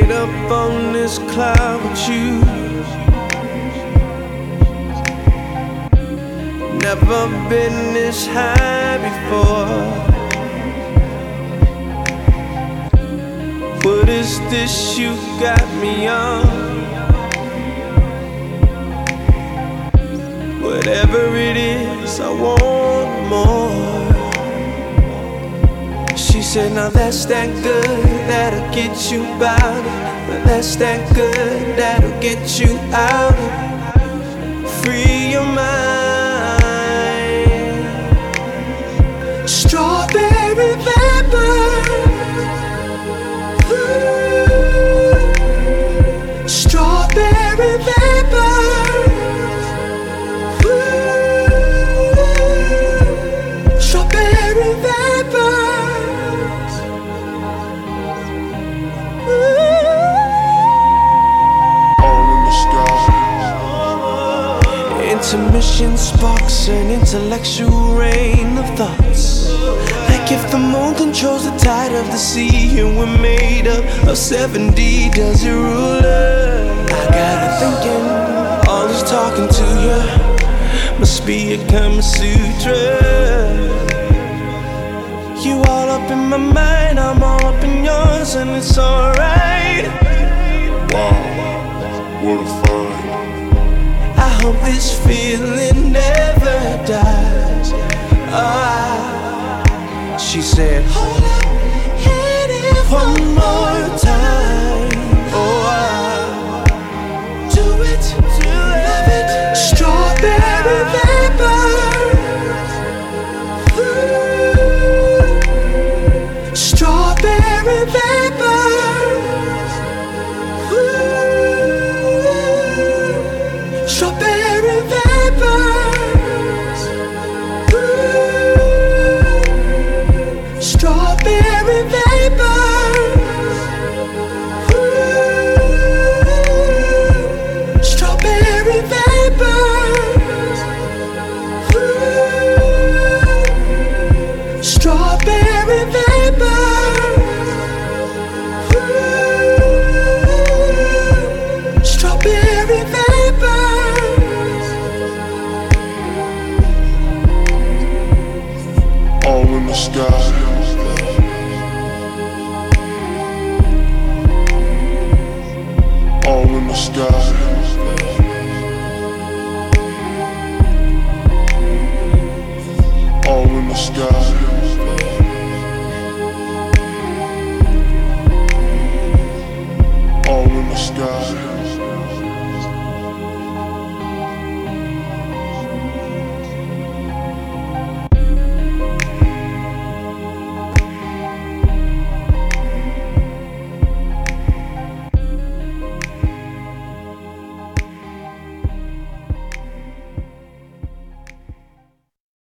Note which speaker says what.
Speaker 1: made up on this cloud with you. Never been this high before. What is this you got me on? Whatever it is, I want more. She said, now that's that good, that'll get you out. Now that's that good, that'll get you out. Free your mind. Strawberry vapor. Strawberry vapor. Strawberry vapors.
Speaker 2: All in the sky.
Speaker 1: Intermission sparks an intellectual rain of thoughts. Like if the moon controls the tide of the sea and we're made up of 70, does it rule us? I got her thinking, all this talking to you must be a Kama Sutra. You all up in my mind, I'm all up in yours, and it's alright.
Speaker 2: Wow, what a find.
Speaker 1: I hope this feeling never dies. She said, hold up, hit it one more time. Do it, love it. Strawberry vapor. Strawberry vapor. Strawberry vapors. Strawberry vapors.